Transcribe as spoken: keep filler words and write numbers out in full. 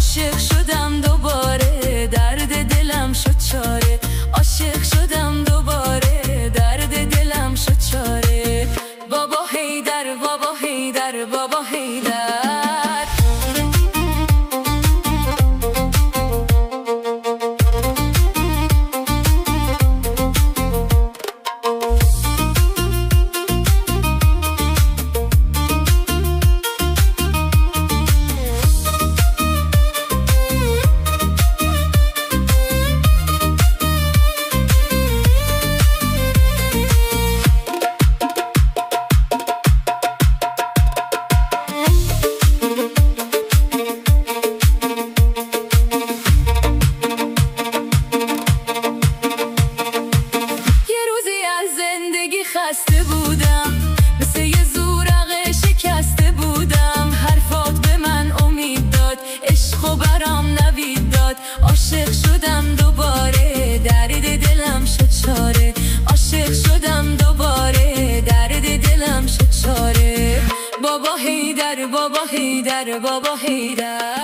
عاشق شدم دوباره، درد دلم شد چاره. عاشق شدم دوباره، درد دلم شد چاره. بابا حیدر، بابا حیدر، بابا حیدر. خسته بودم، مثل یه زورق شکسته بودم. حرفات به من امید داد، عشق و برام نوید داد. عاشق شدم دوباره، درد دلم شد چاره. عاشق شدم دوباره، درد دلم شد چاره. بابا حیدر، بابا حیدر، بابا حیدر.